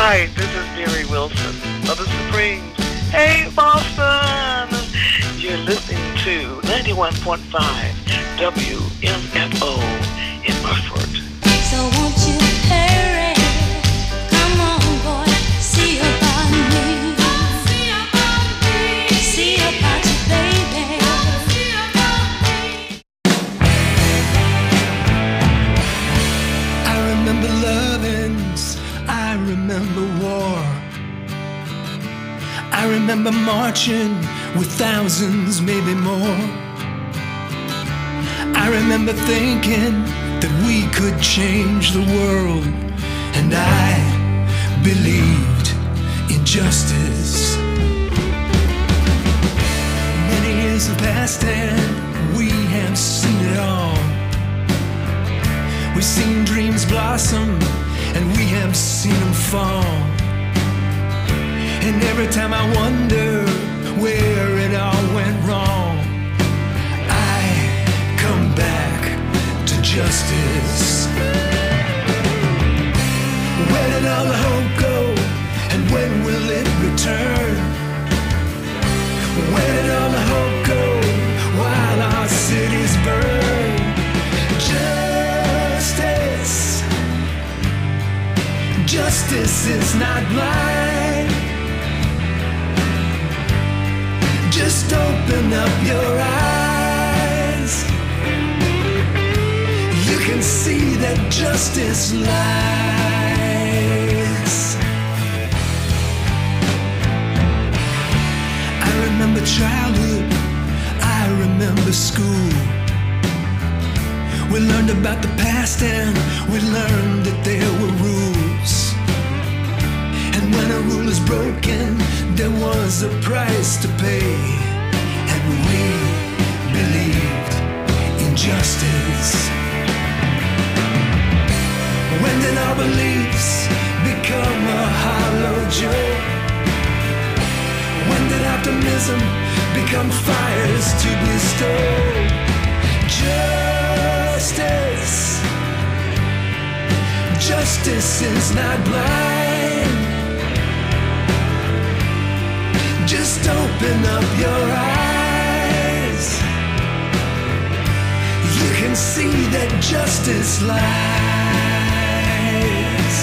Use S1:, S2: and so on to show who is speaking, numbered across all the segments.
S1: Hi, this is Mary Wilson of the Supremes. Hey, Boston! You're listening to 91.5 WMFO in Hartford.
S2: So won't you hurry? Come on, boy, see about me. See about you, baby.
S3: I remember lovings, I remember war. I remember marching with thousands, maybe more. I remember thinking that we could change the world, and I believed in justice. Many years have passed and we have seen it all. We've seen dreams blossom and we have seen them fall. And every time I wonder where it all went wrong, I come back to justice. Where did all the hope go, and when will it return? Where did all the hope go while our cities burn? Justice, justice is not blind. Just open up your eyes. You can see that justice lies. I remember childhood, I remember school. We learned about the past and we learned that there were rules. And when a rule is broken, there was a price to pay. And we believed in justice. When did our beliefs become a hollow joke? When did optimism become fires to bestow? Justice, justice is not blind. Just open up your eyes. You can see that justice lies.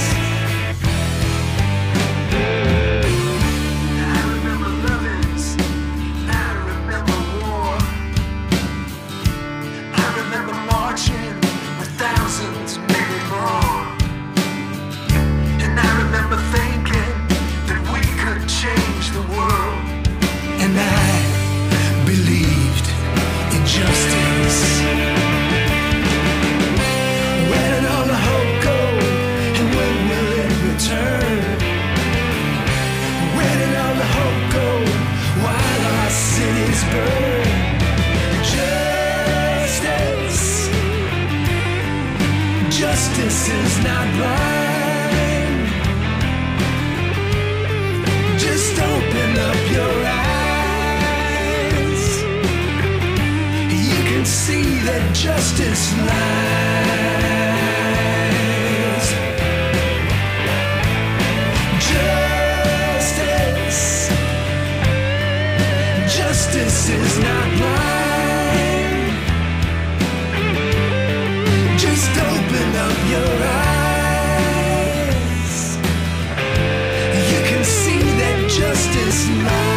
S3: I remember lovings, I remember war. I remember marching with thousands, maybe more. And I remember thinking that we could change the world. And I believed in justice. Where did all the hope go, and when will it return? Where did all the hope go while our cities burn? Justice, justice is not blind. Just open up your eyes. You can see that justice lies. Justice, justice is not blind. Just open up your eyes. You can see that justice lies.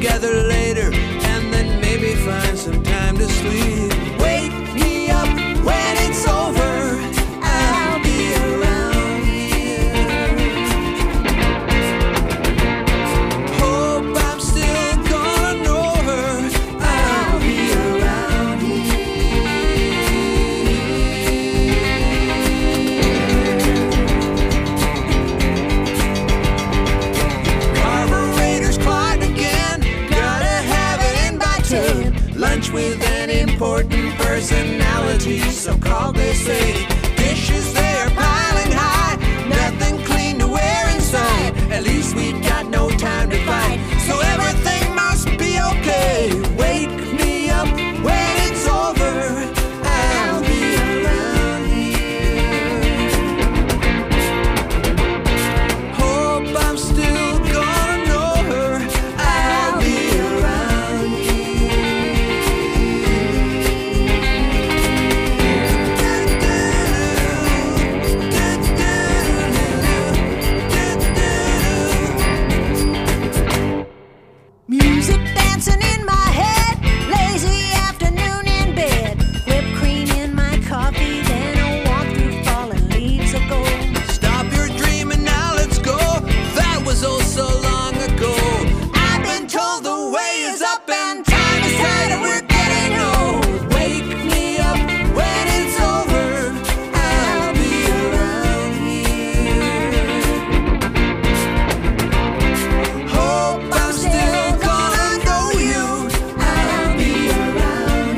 S3: together later, and then maybe find some time to sleep. Wake me up when it's over, I'll be around here. Hope I'm still gonna know her, I'll be around here. Carburetors clogged again, gotta have it in by 10. Lunch with an important personality, so called they say. Dishes there piling high, nothing clean to wear inside. At least we got no time to fight, so everything must be okay. Wake me up when it's over, I'll be around here. Hope I'm still gonna know her, I'll be around
S2: Music dancing in my head, lazy afternoon in bed. Whipped cream in my coffee, then a walk through fallen leaves of gold.
S3: Stop your dreaming, now let's go. That was oh so long ago. I've been told the way is up and time is tight and we're getting old. Wake me up when it's over, I'll be around here. Hope I'm still gonna know you, I'll be around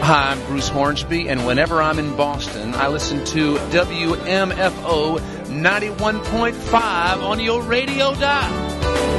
S4: Hi, I'm Bruce Hornsby, and whenever I'm in Boston, I listen to WMFO 91.5 on your radio dial.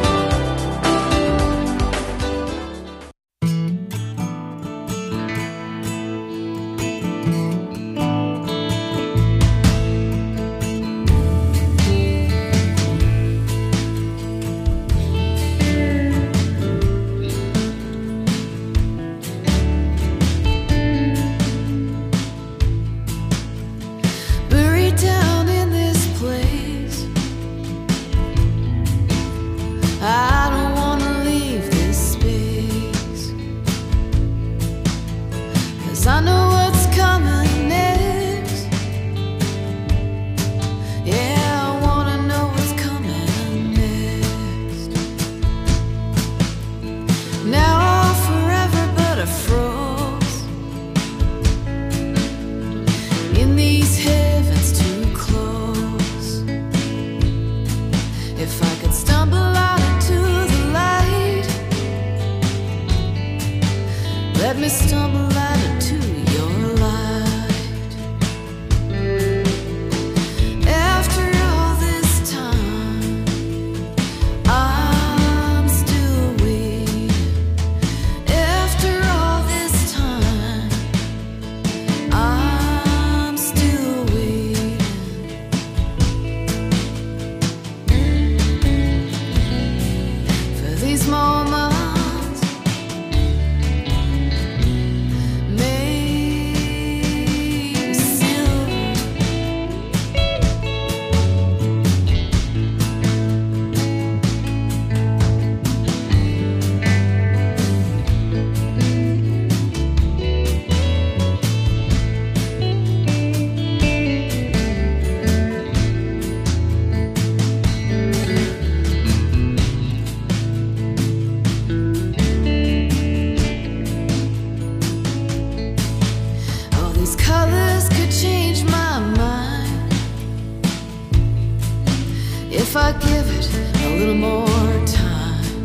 S5: If I give it a little more time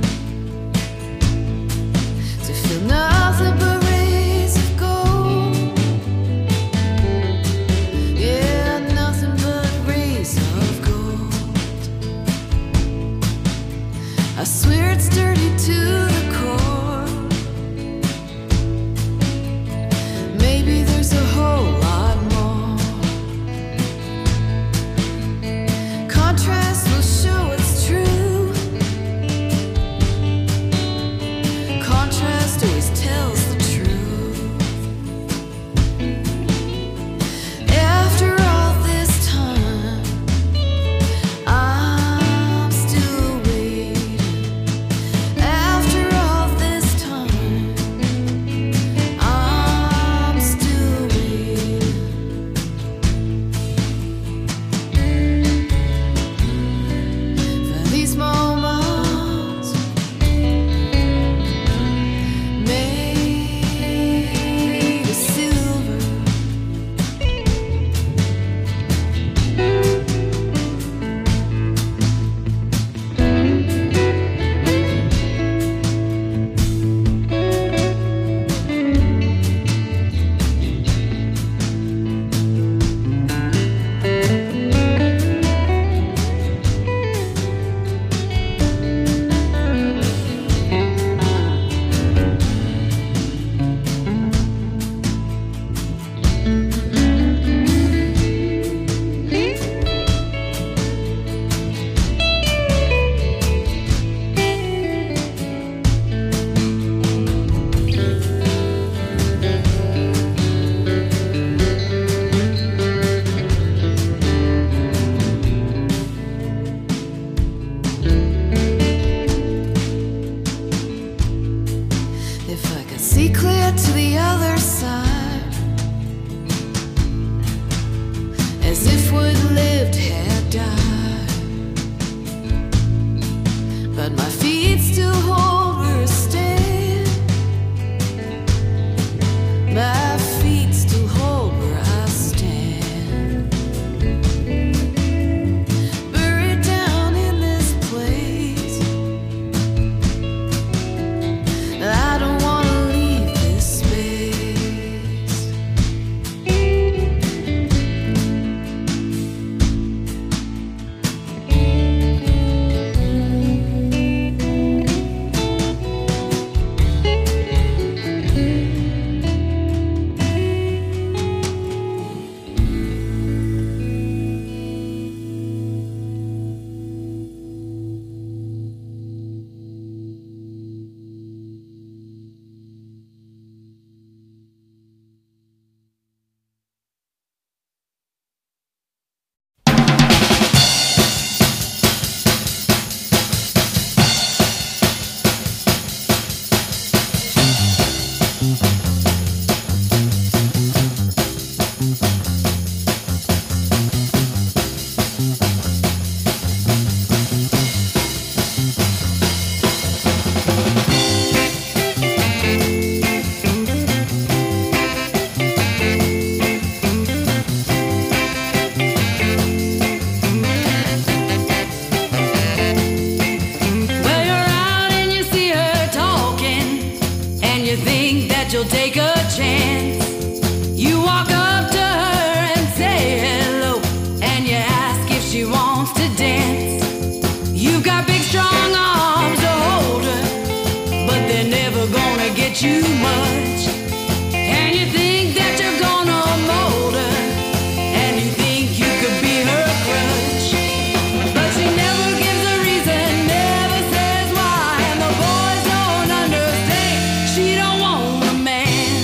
S5: to feel nothing but rays of gold, yeah, nothing but rays of gold. I swear it's dirty to the core. Maybe there's a whole lot more. Contrast will show it's true. Contrast always tells the truth. After all this time, I'm still waiting. After all this time, I'm still waiting. For these moments made of silver. If I could see clear to the other side, as if what lived had died, but my feet still hold where I stand. My feet still hold where I stand. Buried down in this place, I don't wanna leave this space. she'll take a chance. You walk up to her and say hello, and you ask if she wants to dance. You've got big strong arms to hold her, but they're never gonna get you much. And you think that you're gonna mold her, and you think you could be her crutch. But she never gives a reason, never says why, and the boys don't understand. She don't want a man.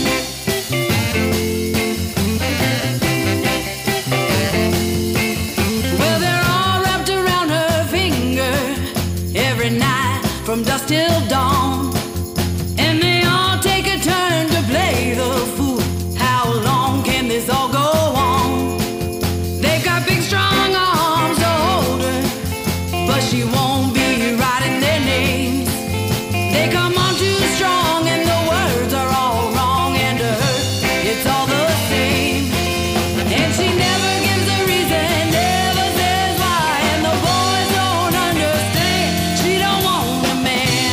S5: Well, they're all wrapped around her finger every night from dusk till dawn, and they all take a turn to play the fool. How long can this all go on? They've got big strong arms to hold her, but she won't be writing their names. They come on too strong and the words are all wrong, and to her it's all the same. And she never gives a reason, never says why, and the boys don't understand. She don't want a man.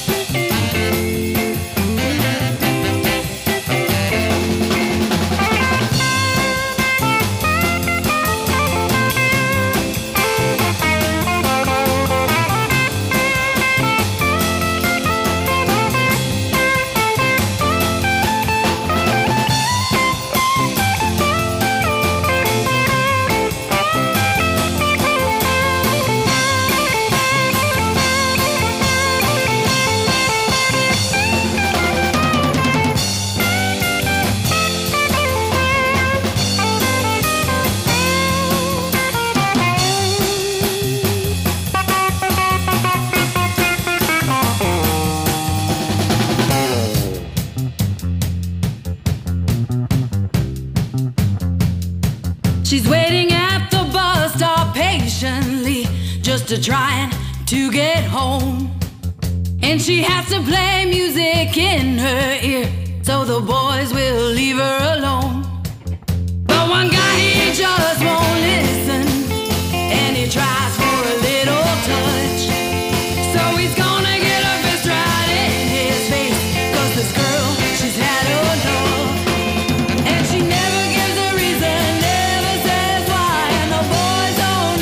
S5: She's waiting at the bus stop patiently, just to trying to get home. And she has to play music in her ear, so the boys will leave her alone. But one guy, he just won't listen, and he tries for a little touch. So he's gonna get a fist right in his face, 'cause this girl, she's had enough. And she never gives a reason, never says why, and the boys don't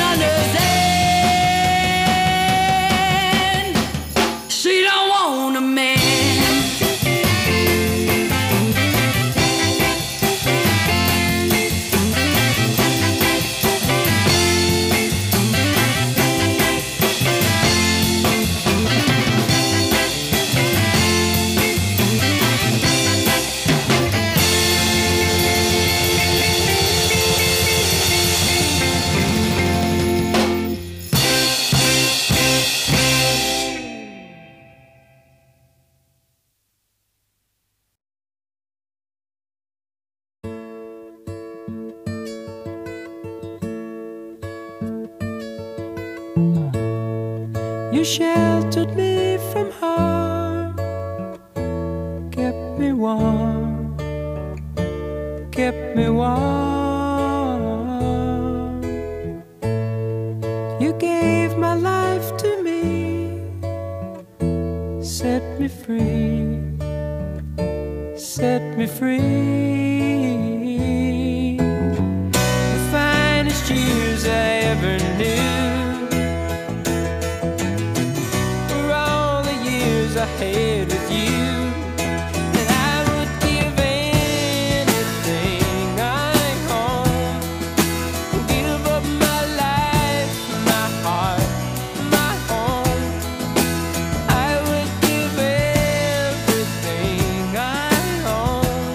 S5: understand. She don't want a man.
S3: You sheltered me from harm, kept me warm, kept me warm. You gave my life to me, set me free, set me free. The finest years I ever knew, I had with you, and I would give anything I own, give up my life, my heart, my home. I would give everything I own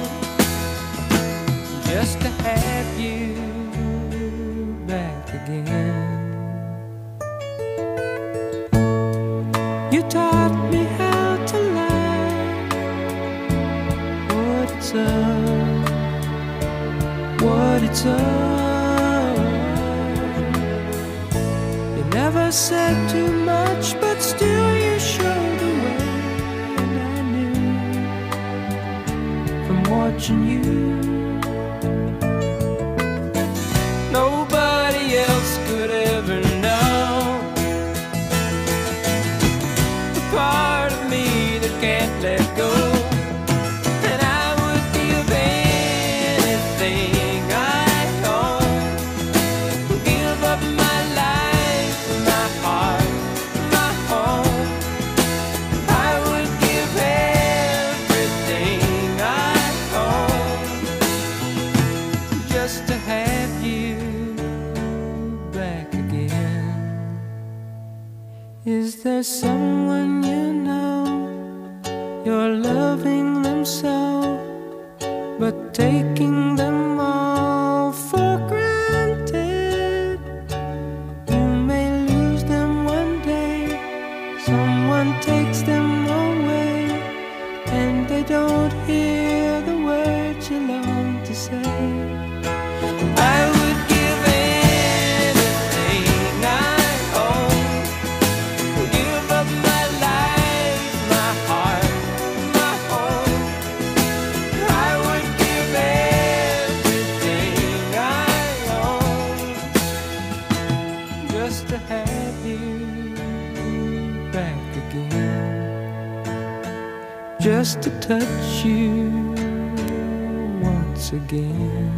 S3: just to have you back again. You taught me how to laugh, what it's up. You never said too much, but still you showed the way, and I knew from watching you. Nobody else could ever know the part of me that can't let go. And I Is there someone you know, you're loving them so, but taking them all for granted? You may lose them one day, someone takes them away, and they don't hear the words you long to say. I would give anything I own, give up my life, my heart, my home. I would give everything I own just to have you back again, just to touch you once again.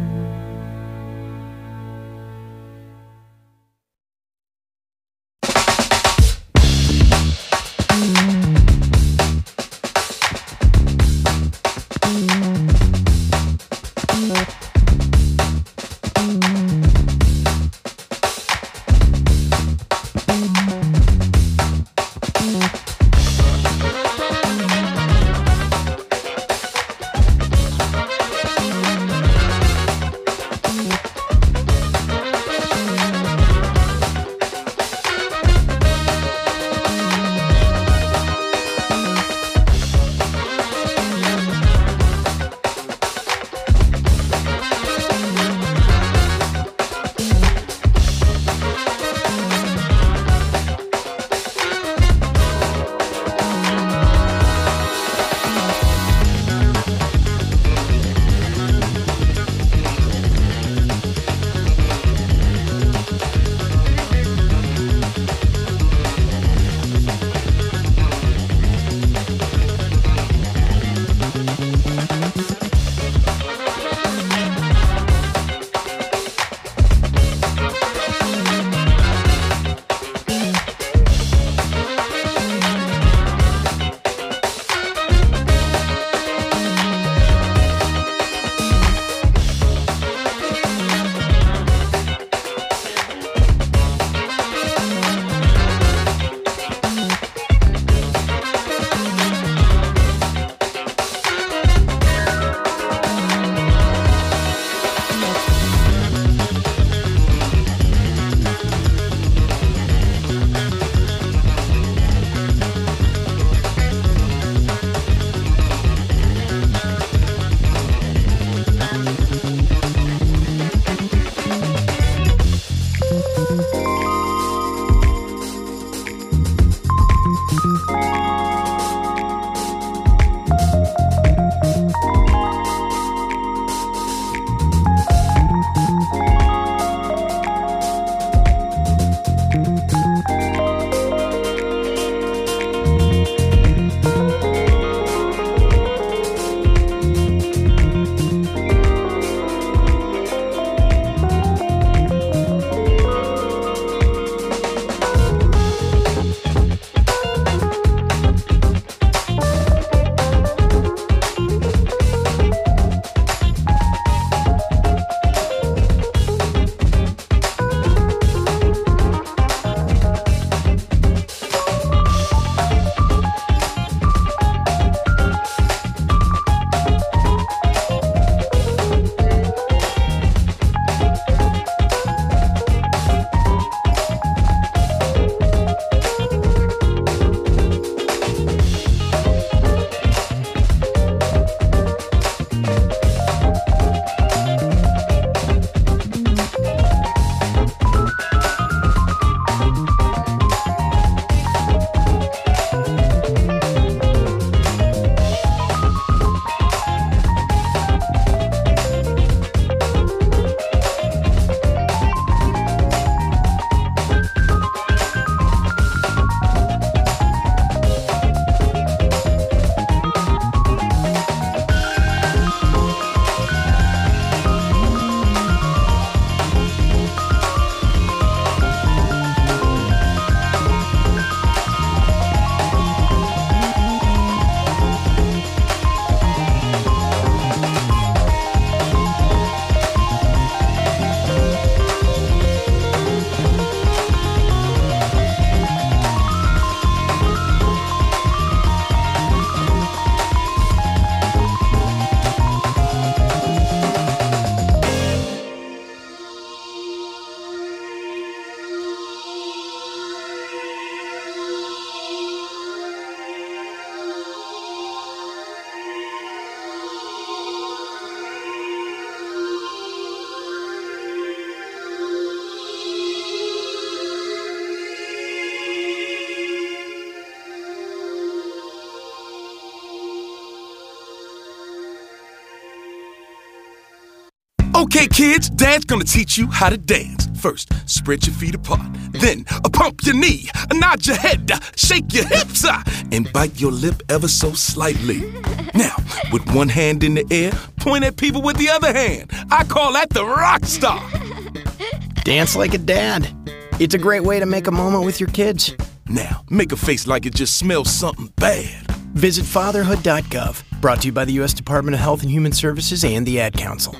S6: Okay, kids, Dad's gonna teach you how to dance. First, spread your feet apart. Then, pump your knee, nod your head, shake your hips, and bite your lip ever so slightly. Now, with one hand in the air, point at people with the other hand. I call that the rock star.
S7: Dance like a dad. It's a great way to make a moment with your kids.
S6: Now, make a face like it just smells something bad.
S7: Visit fatherhood.gov. Brought to you by the U.S. Department of Health and Human Services and the Ad Council.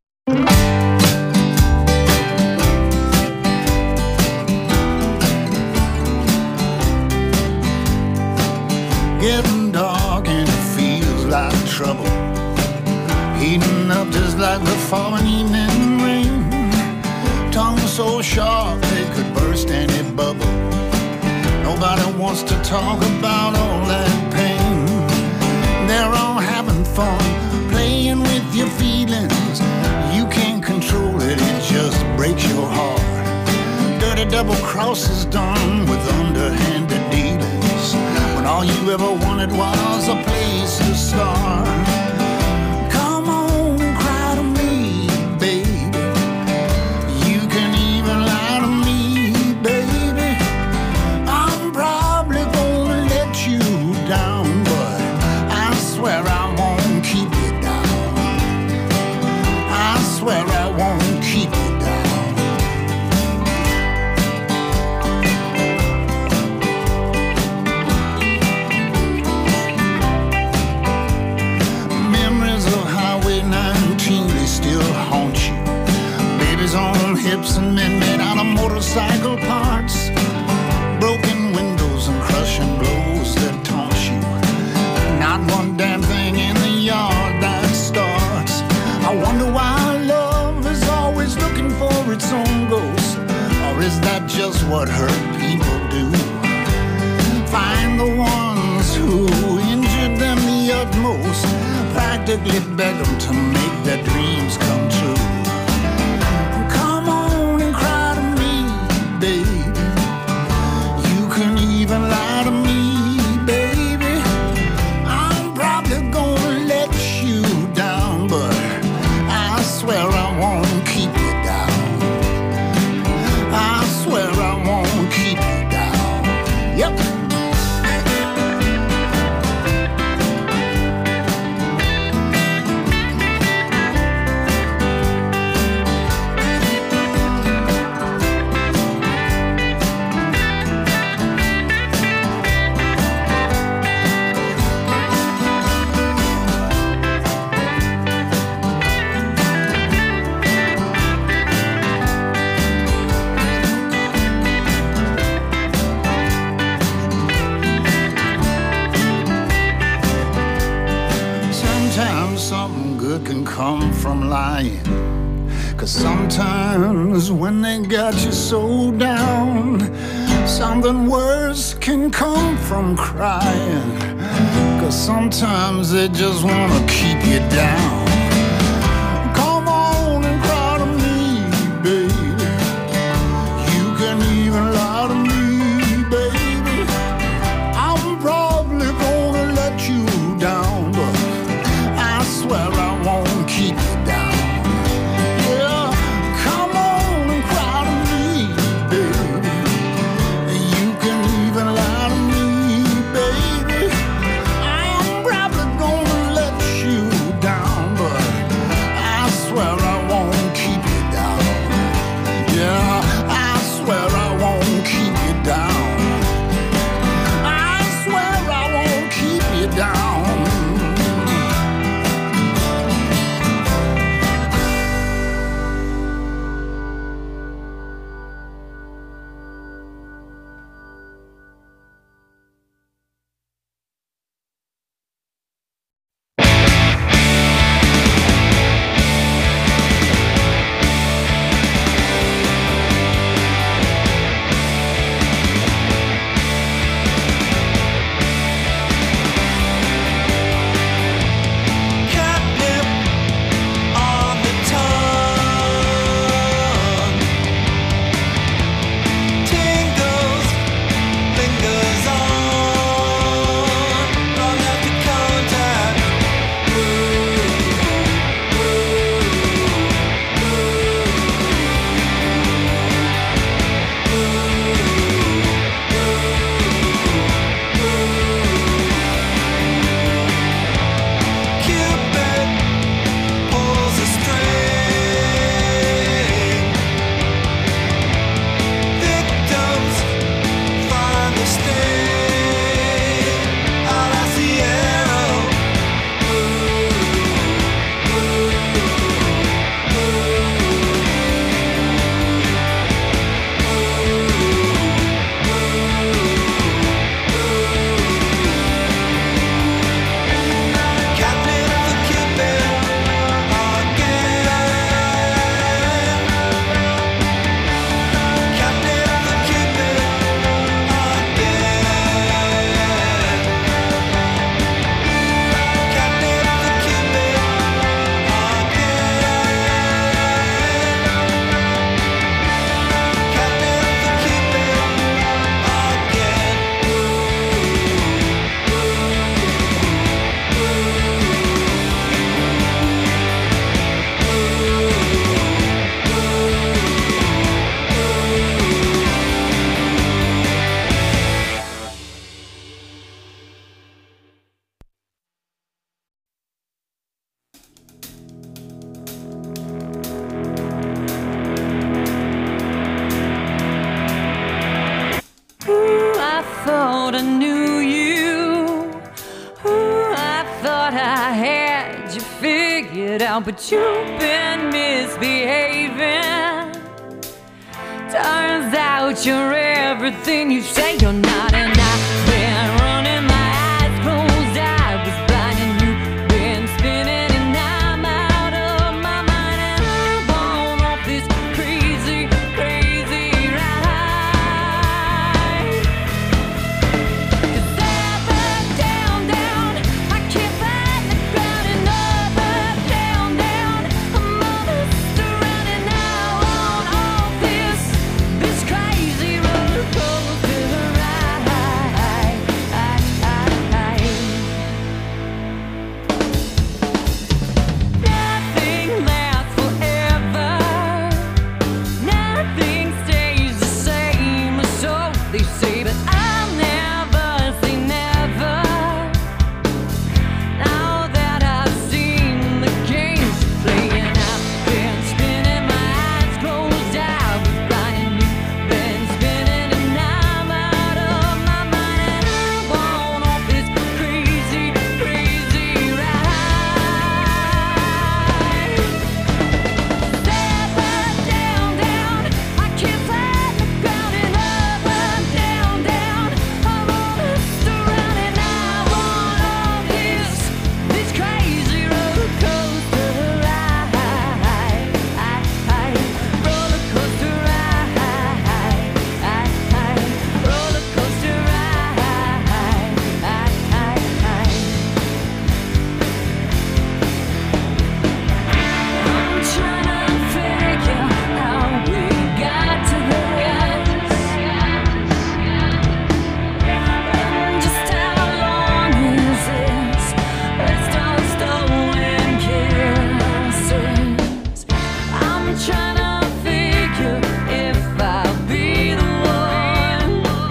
S8: Getting dark and it feels like trouble. Heating up just like the falling evening rain. Tongue so sharp they could burst any bubble. Nobody wants to talk about all that pain. They're all having fun, playing with your feelings. You can't control it, it just breaks your heart. Dirty double crosses done with underhanded dealings, when all you ever wanted was a place to start. Come on and cry to me, baby. You can even lie to me, baby. I'm probably gonna let you down, but I swear I won't keep you down. I swear I won't keep you down. Memories of Highway 19, they still haunt you. Babies on hips and men made out of motorcycle parts. Broken windows and crushing blows that taunt you. Not one damn thing in the yard that starts. I wonder why love is always looking for its own ghost. Or is that just what hurt people do? Find the ones who injured them the utmost. Practically beg them to make their dreams come true. Come on and cry to me, baby. You can even lie to me, baby. I'm probably gonna let you down, but I swear I won't keep you down. I swear I won't keep you down. Yep. Sometimes something good can come from lying. 'Cause sometimes when they got you so down, something worse can come from crying. 'Cause sometimes they just wanna keep you down. Come on and cry to me, baby. You can even lie to me, baby. I'm probably gonna let you down, but I swear I won't keep you down. Yeah, come on and cry to me, baby. You can even lie to me, baby. I'm probably gonna let you down,
S5: thought I knew you. Ooh, I thought I had you figured out, but you've been misbehaving. Turns out you're everything you say you're not, and I've been running my eyes closed. I was blind and you've been spinning, and I'm out of my mind, and I'm on off this crazy, crazy ride. 'Cause up, down, down, I can't find the ground, and up, down, down, I'm almost around, and now on off this crazy roller coaster ride. Nothing lasts forever. Nothing stays the same, so they say, but I'll never say never. Now that I've seen the games you're playing, I've been spinning my eyes closed. I was blind and you've been spinning, and I'm out of my mind, and I'm on off this crazy, crazy ride. Up, down, down, I can't find the ground, and up, down, down, I'm almost around, and I'm on off this crazy roller coaster ride. Roller coaster ride. Roller coaster I'm trying to figure how we got to this, and just how long is this? Let's all stolen kisses. I'm trying to figure if I'll be the one,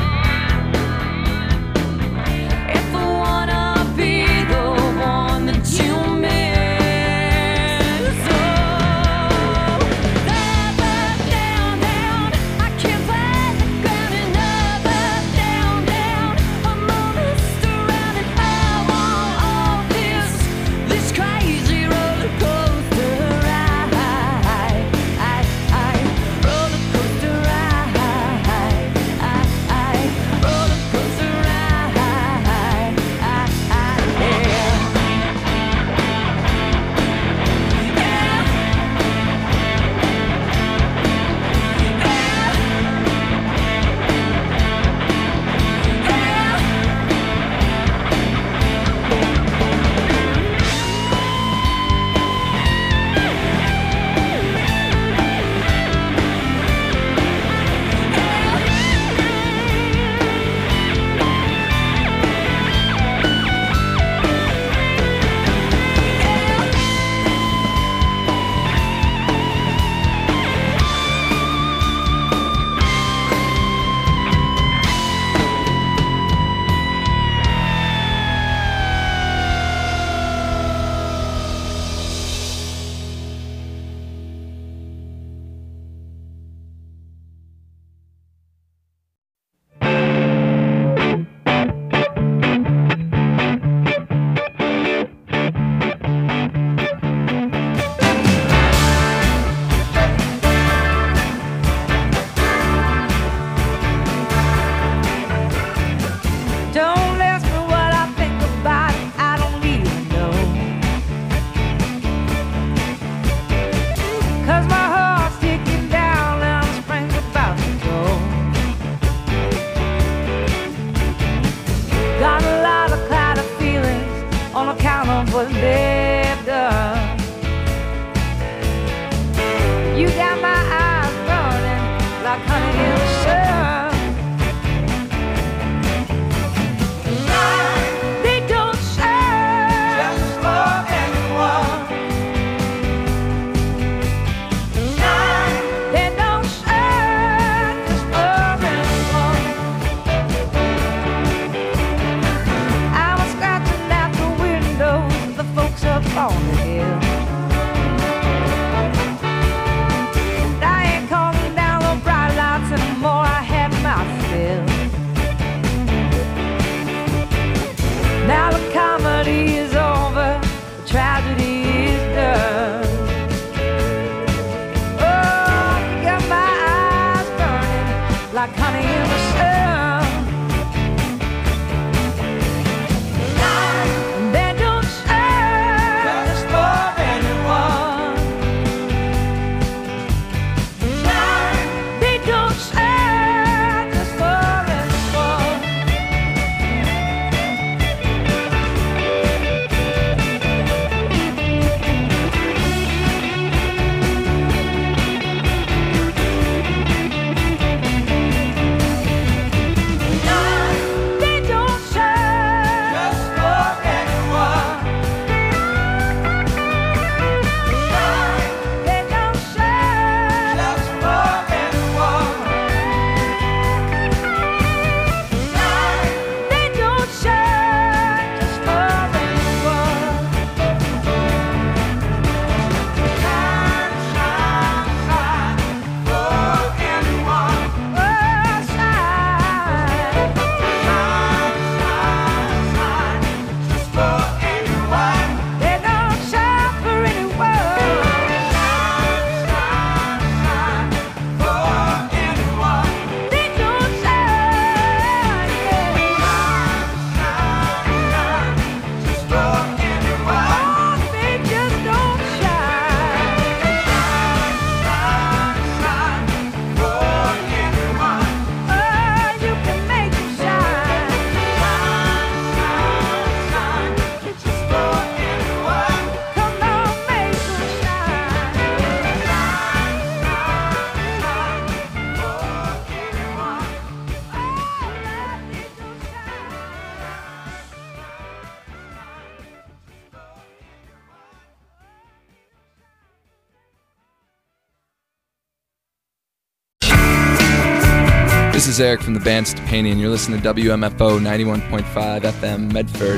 S5: if I wanna be the one that you miss. Oh, up, down, down, I can't find the ground, and up, down, down, I'm almost around, and I'm on off this crazy roller coaster ride. Roller coaster ride. Roller coaster ride. Don't ask me what I think about it, I don't even know. 'Cause my heart's ticking down and the spring's about to go. Got a lot of clouded feelings on account of what they've done. You got my eyes burning like honey in the sun. They don't serve just for anyone. They don't serve just for anyone. I was scratching at the windows of the folks
S9: is Eric from the band Stepani, and you're listening to WMFO 91.5 FM Medford.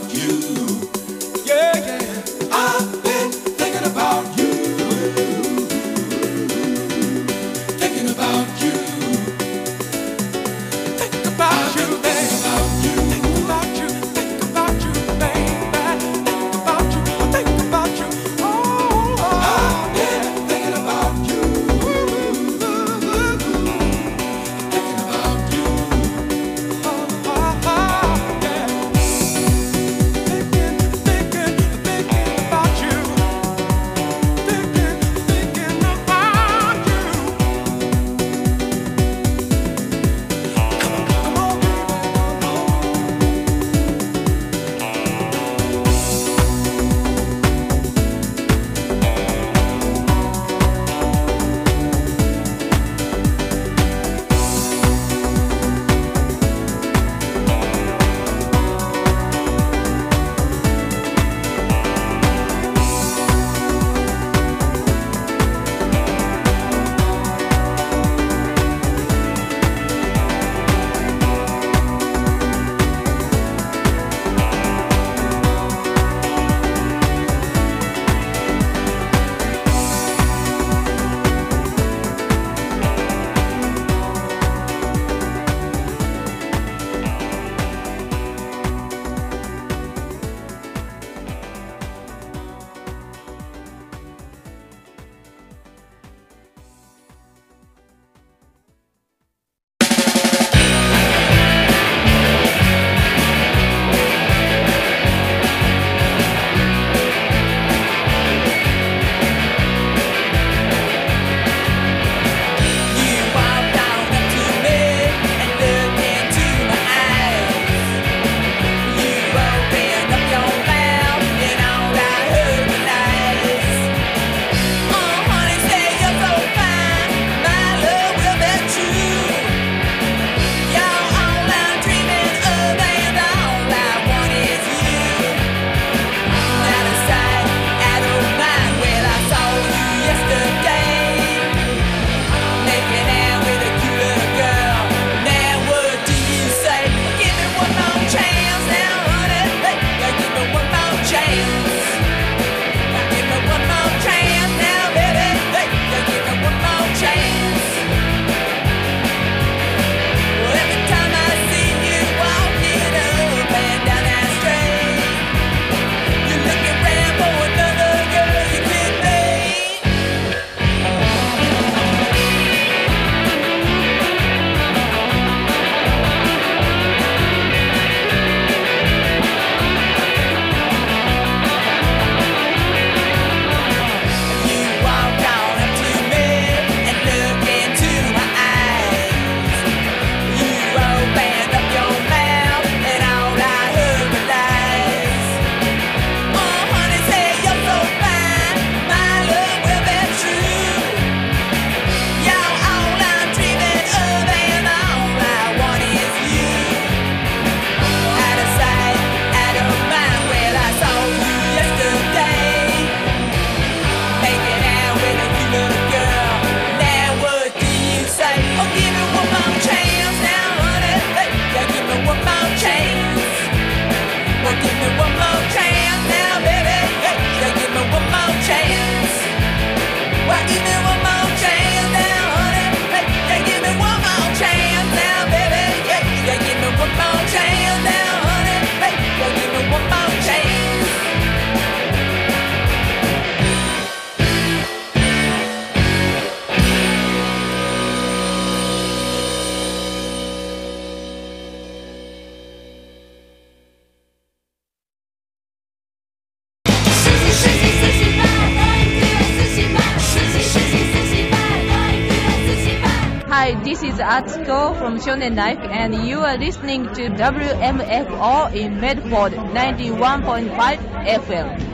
S3: you. Yeah, yeah. I've been thinking about you. Thinking about you. Think about you, baby. Think about you. Think about you, baby. Think about you. Think about you. Oh, I've been thinking about you. Thinking about you. Oh, yeah. Thinking about you. Thinking about you. Come on, baby, come on. You walked on up to me and looked into my eyes. You opened up your mouth and all I heard was lies. Oh, honey, say you're so fine, my love will be true. You're all I'm dreaming of and all I want is you. Out of sight, out of mind, well, I saw you yesterday. Making out with a cute little girl. Now what do you say? Give me one more chance now, honey. Hey, yeah, give me one more chance. Give me one more chance now, baby. Hey, yeah, give me one more chance. Well, every time I see you walking up and down that street, you're looking around for another girl you could be. You walked on up to me and looked into my eyes. You opened up your mouth and all I heard was lies. Oh, honey, say you're so fine, my love will be true. You're all I'm dreaming of and all I want is you. Out of sight, out of mind, well, I saw you yesterday. Making out with a cute little girl. Now what do you say? Oh, give me one more chance now, honey. Hey, yeah, give me one more chance. Well, give me one more chance now, baby. Hey, yeah, give me one more chance. Well, give me one more chance now, honey. Hey, yeah, give me one more chance now, baby. Yeah, yeah, give me one more chance now, honey. Hey, yeah, give me one more chance.
S10: Hi, this is Atsuko from Shonen Life, and you are listening to WMFO in Medford 91.5 FM.